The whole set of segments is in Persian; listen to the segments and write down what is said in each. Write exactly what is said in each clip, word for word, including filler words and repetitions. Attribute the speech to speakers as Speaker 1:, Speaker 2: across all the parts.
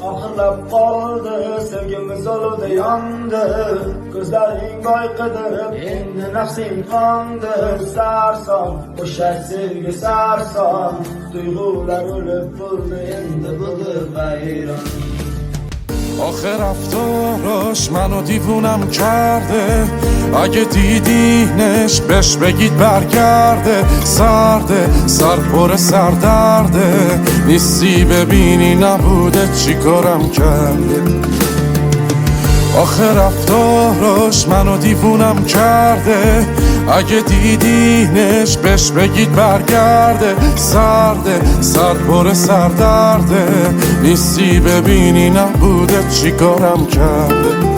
Speaker 1: Ahırlab qoldi, sevgimiz oldi yondi. Ko'zlaring boyqidir, endi nafsing qondir. Sarson, o'sha sevgi sarson. Tuyg'ular o'lib bo'ldi, endi bo'ldi vayron.
Speaker 2: آخه رفتارش منو دیوونم کرده اگه دیدینش بهش بگید برگرده سرده سر پر سردرده نیستی ببینی نبوده چی کارم کرده آخه رفتارش منو دیوونم کرده اگه دیدینش بهش بگید برگرده سرده سر پر سردرده نیستی ببینی نبوده چی کارم کرده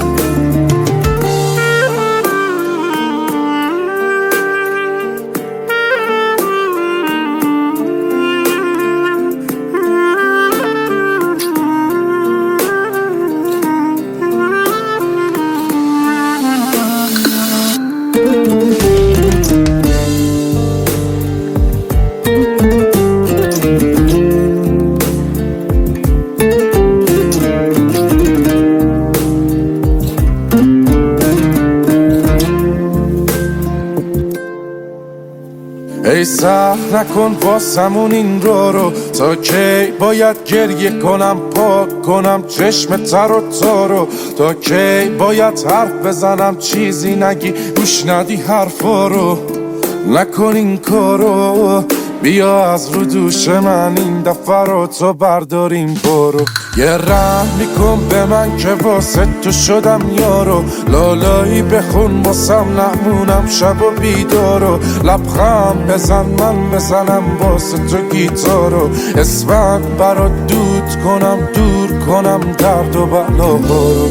Speaker 2: ای سهر نکن واسمون این رو رو تا کی باید گریه کنم پاک کنم چشم تر و تارو تا کی باید حرف بزنم چیزی نگی گوش ندی حرفا رو نکن این کارو بیا از رو دوش من این دفعه رو تو برداریم برو یه رحم میکن به من که واسه تو شدم یارو لالایی بخون واسم نمونم شب و بیدارو لبخند بزن من بزنم واسه تو گیتارو اسفند برات دود کنم دور کنم درد و بلاها رو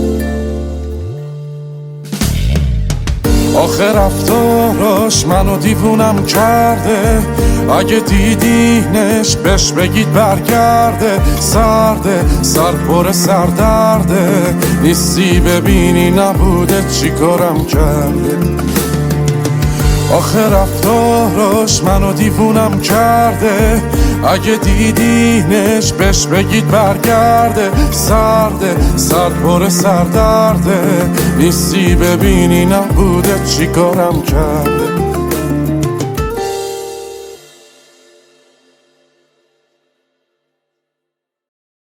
Speaker 2: آخه رفتاراش منو دیوونم کرده اگه دیدینش بهش بگید برگرده سرده سر پر سردرده نیستی ببینی نبوده چی کارم کرده آخه رفتاراش منو دیوونم کرده اگه دیدینش بهش بگید برگرده سرده سر پر سردرده نیستی ببینی نبوده چی کارم کرده